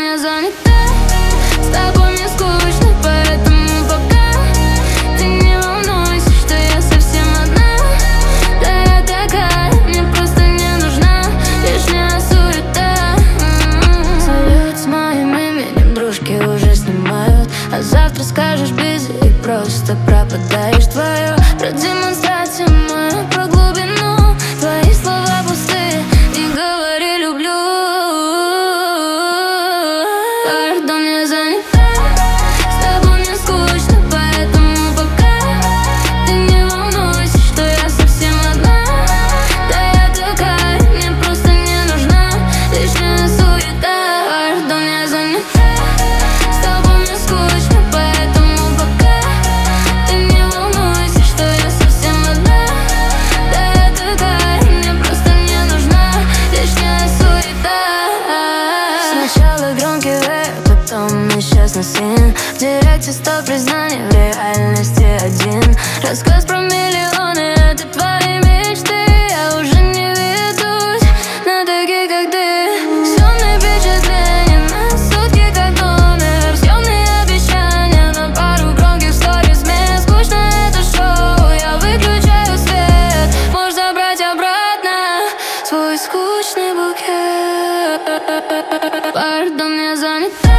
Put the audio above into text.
я занята. С тобой мне скучно, поэтому пока ты не волнуйся, что я совсем одна. Да я такая, мне просто не нужна лишняя суета. Салют с моим именем дружки уже снимают, а завтра скажешь busy и просто пропадаешь. Твою продемонстрацию мою, про глубину. Твои слова пустые, не говори люблю. Пардон, я занята. С тобой мне скучно, поэтому пока ты не волнуйся, что я совсем одна. Да я такая, мне просто не нужна лишняя суета. Пардон, я занята. С тобой мне скучно, поэтому пока ты не волнуйся, что я совсем одна. Да я такая, мне просто не нужна лишняя суета. Сначала громкий рэп, потом несчастный сын. В директе 100 признаний, в реальности один. Рассказ про миллионы, это твои мечты. Я уже не ведусь на такие, как ты. Съемные впечатления на сутки, как номер. Съемные обещания на пару громких сториз. Мне скучно это шоу, я выключаю свет. Можешь забрать обратно свой скучный букет. Пардон, я занята.